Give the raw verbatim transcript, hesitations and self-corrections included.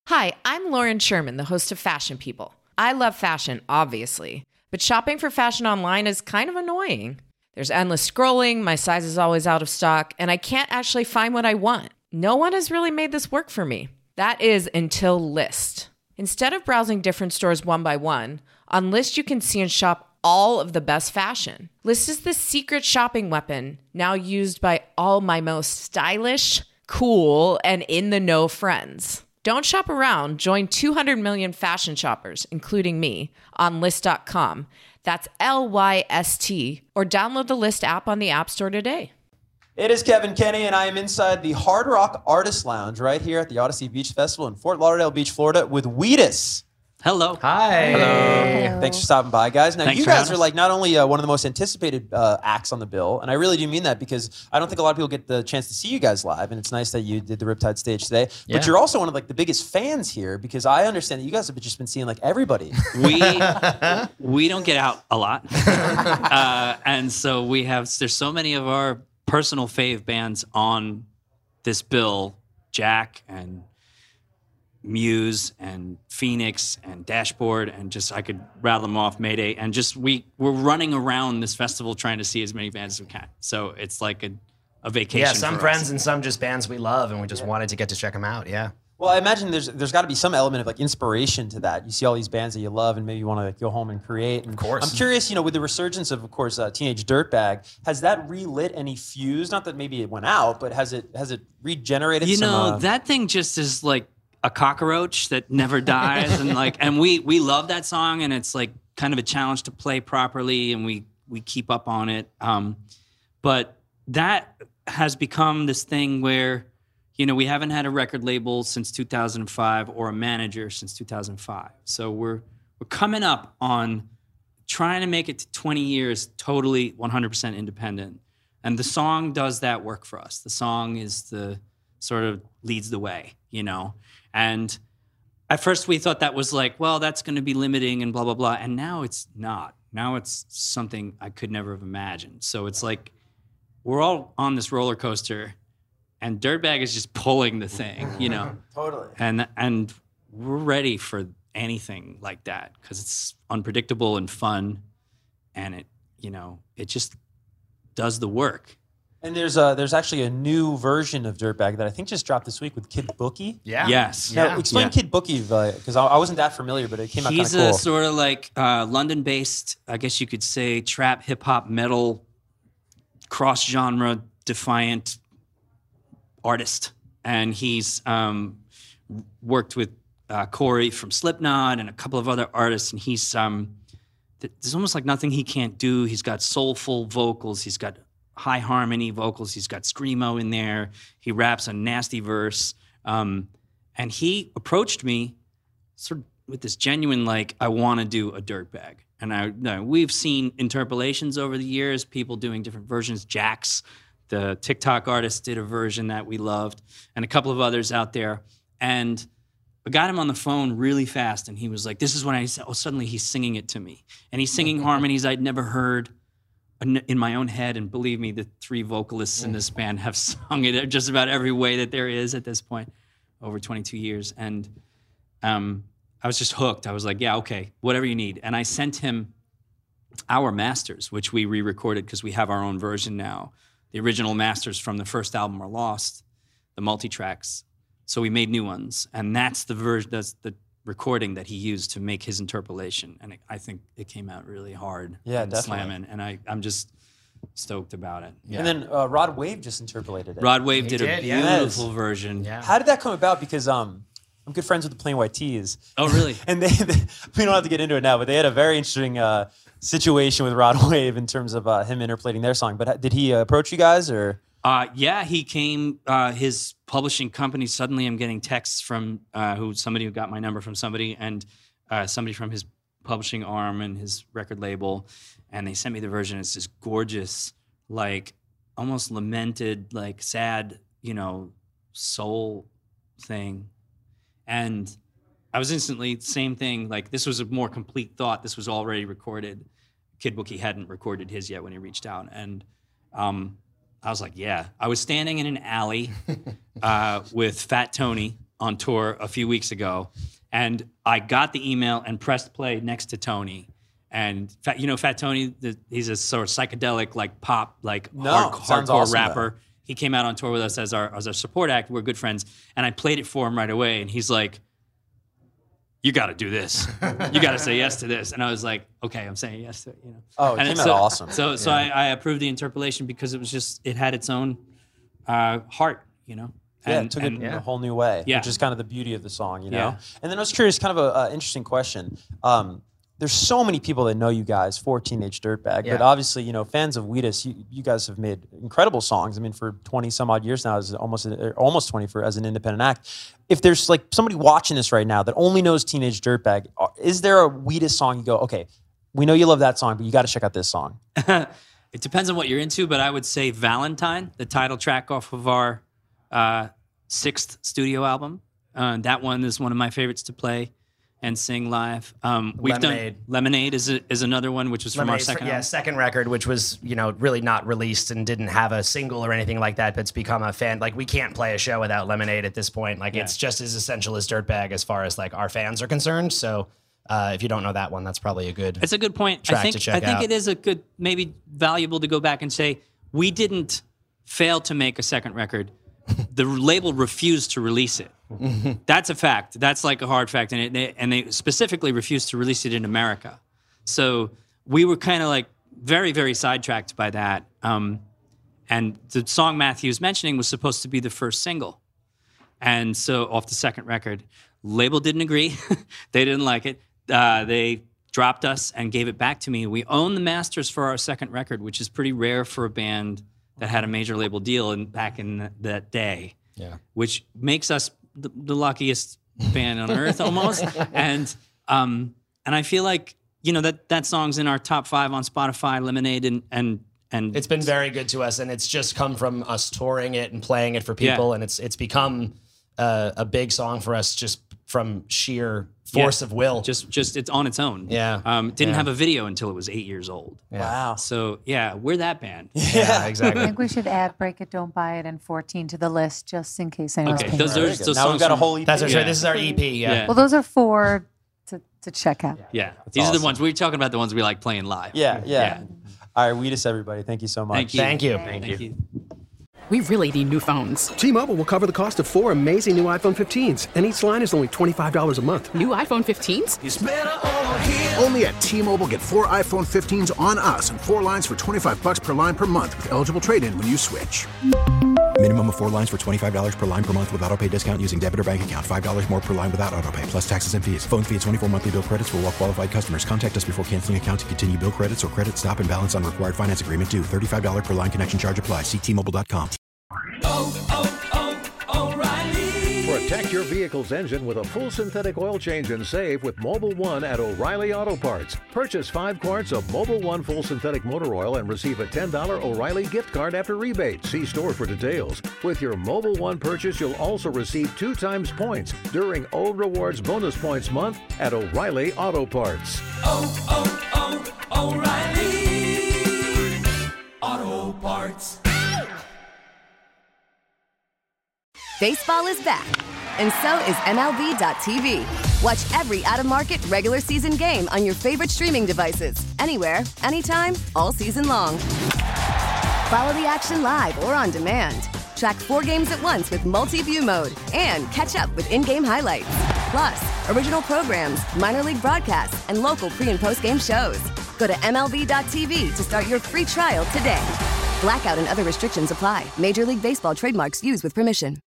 Hi, I'm Lauren Sherman, the host of Fashion People. I love fashion, obviously, but shopping for fashion online is kind of annoying. There's endless scrolling, my size is always out of stock, and I can't actually find what I want. No one has really made this work for me. That is until Lyst. Instead of browsing different stores one by one, on Lyst you can see and shop all of the best fashion. Lyst is the secret shopping weapon, now used by all my most stylish, cool, and in-the-know friends. Don't shop around. Join two hundred million fashion shoppers, including me, on Lyst dot com. That's L Y S T. Or download the Lyst app on the App Store today. It is Kevin Kenny, and I am inside the Hard Rock Artist Lounge right here at the Odyssey Beach Festival in Fort Lauderdale Beach, Florida, with Wheatus. Hello. Hi. Hello. Thanks for stopping by, guys. Now, Thanks you for guys having are us. like not only uh, one of the most anticipated uh, acts on the bill, and I really do mean that because I don't think a lot of people get the chance to see you guys live, and it's nice that you did the Riptide stage today. Yeah. But you're also one of like the biggest fans here because I understand that you guys have just been seeing like everybody. We we don't get out a lot, uh, and so we have. There's so many of our personal fave bands on this bill: Jack and Muse and Phoenix and Dashboard, and just I could rattle them off. Mayday, and just we we're running around this festival trying to see as many bands as we can. So it's like a a vacation. Yeah, some for friends us. and some just bands we love, and we just wanted to get to check them out. Yeah. Well, I imagine there's there's got to be some element of like inspiration to that. You see all these bands that you love, and maybe you want to like, go home and create. And Of course. I'm curious, you know, with the resurgence of, of course, uh, Teenage Dirtbag, has that relit any fuse? Not that maybe it went out, but has it has it regenerated? You some, know, uh, that thing just is like a cockroach that never dies, and like, and we we love that song, and it's like kind of a challenge to play properly, and we we keep up on it. Um, but that has become this thing where, you know, we haven't had a record label since two thousand five or a manager since two thousand five. So we're we're coming up on trying to make it to twenty years totally one hundred percent independent. And the song does that work for us. The song is the sort of leads the way, you know. And at first we thought that was like, well, that's going to be limiting and blah, blah, blah. And now it's not. Now it's something I could never have imagined. So it's like we're all on this roller coaster, and Dirtbag is just pulling the thing, you know. Totally. And and we're ready for anything like that because it's unpredictable and fun, and it, you know, it just does the work. And there's a, there's actually a new version of Dirtbag that I think just dropped this week with Kid Bookie. Yeah. Yes. Now, Yeah. explain Yeah. Kid Bookie because I, I wasn't that familiar, but it came out kind of He's cool. a sort of like uh, London-based, I guess you could say, trap, hip-hop, metal, cross-genre, defiant artist. And he's um, worked with uh, Corey from Slipknot and a couple of other artists, and he's um, th- there's almost like nothing he can't do. He's got soulful vocals. He's got high harmony vocals. He's got screamo in there. He raps a nasty verse. Um, and he approached me sort of with this genuine, like, I want to do a Dirtbag. And I, no, we've seen interpolations over the years, people doing different versions. Jax, the TikTok artist, did a version that we loved, and a couple of others out there. And I got him on the phone really fast, and he was like, this is when I said, oh, suddenly he's singing it to me. And he's singing harmonies I'd never heard in my own head. And believe me, the three vocalists in this band have sung it just about every way that there is at this point, over twenty-two years. And um, I was just hooked. I was like, yeah, okay, whatever you need. And I sent him our masters, which we re-recorded because we have our own version now. The original masters from the first album are lost, the multi-tracks. So we made new ones. And that's the version, that's the recording that he used to make his interpolation. And it, I think it came out really hard. Yeah, and definitely. slamming. And I, I'm just stoked about it. Yeah. And then uh, Rod Wave just interpolated it. Rod Wave He did, did, a yeah. beautiful version. Yeah. How did that come about? Because um, I'm good friends with the Plain White T's. Oh, really? And they, they, we don't have to get into it now, but they had a very interesting uh, situation with Rod Wave in terms of uh, him interpolating their song. But did he uh, approach you guys or? Uh, yeah, he came, uh, his publishing company, suddenly I'm getting texts from uh, who somebody who got my number from somebody, and uh, somebody from his publishing arm and his record label, and they sent me the version. It's this gorgeous, like almost lamented, like sad, you know, soul thing. And I was instantly, same thing, like this was a more complete thought. This was already recorded. Kid Bookie hadn't recorded his yet when he reached out. And um, I was like, yeah. I was standing in an alley uh, with Fat Tony on tour a few weeks ago, and I got the email and pressed play next to Tony. And Fat, you know, Fat Tony, the, he's a sort of psychedelic, like pop, like No, hard, sounds hardcore awesome, rapper. though. He came out on tour with us as our as our support act. We're good friends, and I played it for him right away. And he's like, "You got to do this. You got to say yes to this." And I was like, "Okay, I'm saying yes to it." You know. Oh, it and came so, out awesome. So, so I, I approved the interpolation because it was just it had its own uh, heart, you know. Yeah, And, it took and, it a whole new way, Yeah. which is kind of the beauty of the song, you know? Yeah. And then I was curious, kind of a uh, interesting question. Um, there's so many people that know you guys for Teenage Dirtbag, Yeah. but obviously, you know, fans of Wheatus, you, you guys have made incredible songs. I mean, for twenty some odd years now, as almost uh, almost twenty for as an independent act. If there's like somebody watching this right now that only knows Teenage Dirtbag, uh, is there a Wheatus song you go, okay, we know you love that song, but you got to check out this song? It depends on what you're into, but I would say Valentine, the title track off of our uh, sixth studio album. Uh, that one is one of my favorites to play and sing live. Um, we've Lemonade. done Lemonade is a, is another one, which was from our Lemonade's fir- second yeah, album. second record, which was, you know, really not released and didn't have a single or anything like that, but it's become a fan. Like, we can't play a show without Lemonade at this point. Like, Yeah. it's just as essential as Dirtbag as far as, like, our fans are concerned. So, uh, if you don't know that one, that's probably a good... It's a good point. I track think to check I think out. it is a good, maybe valuable to go back and say we didn't fail to make a second record. The label refused to release it. That's a fact. That's like a hard fact, and it, they, and they specifically refused to release it in America. So we were kind of like very, very sidetracked by that. Um, and the song Matthew's mentioning was supposed to be the first single, and so off the second record, label didn't agree. They didn't like it. Uh, they dropped us and gave it back to me. We own the masters for our second record, which is pretty rare for a band that had a major label deal in, back in th- that day. Yeah. Which makes us the, the luckiest band on earth almost. And um, and I feel like, you know, that that song's in our top five on Spotify, Lemonade, and and and It's been very good to us, and it's just come from us touring it and playing it for people, Yeah. and it's it's become uh, a big song for us just from sheer force Yeah. of will. just just it's on its own. Yeah. Um, didn't Yeah. have a video until it was eight years old. Wow. So yeah, we're that band. yeah, I exactly. think we should add Break It, Don't Buy It and fourteen to the list just in case anyone's Okay, paying those attention. are Very good. those Now we've songs got a from- whole E P. That's right. Yeah. This is our E P. Yeah. Yeah. Well, those are four to, to check out. Yeah, these are awesome. the ones we were talking about. The ones we like playing live. Yeah, yeah. Yeah. All right, Wheatus, everybody. Thank you so much. Thank you. Thank you. Thank you. We really need new phones. T-Mobile will cover the cost of four amazing new iPhone fifteens, and each line is only twenty-five dollars a month. New iPhone fifteens? Only at T-Mobile, get four iPhone fifteens on us and four lines for twenty-five bucks per line per month with eligible trade-in when you switch. Minimum of four lines for twenty-five dollars per line per month with autopay discount using debit or bank account. five dollars more per line without autopay, plus taxes and fees. Phone fee at twenty-four monthly bill credits for well-qualified customers. Contact us before canceling account to continue bill credits or credit stop and balance on required finance agreement due. thirty-five dollars per line connection charge applies. See T Mobile dot com. Protect your vehicle's engine with a full synthetic oil change and save with Mobil one at O'Reilly Auto Parts. Purchase five quarts of Mobil one full synthetic motor oil and receive a ten dollars O'Reilly gift card after rebate. See store for details. With your Mobil one purchase, you'll also receive two times points during O Rewards Bonus Points Month at O'Reilly Auto Parts. Oh, oh, oh, O'Reilly Auto Parts. Baseball is back, and so is M L B dot T V. Watch every out-of-market regular season game on your favorite streaming devices, anywhere, anytime, all season long. Follow the action live or on demand. Track four games at once with multi-view mode and catch up with in-game highlights. Plus, original programs, minor league broadcasts, and local pre- and post-game shows. Go to M L B dot T V to start your free trial today. Blackout and other restrictions apply. Major League Baseball trademarks used with permission.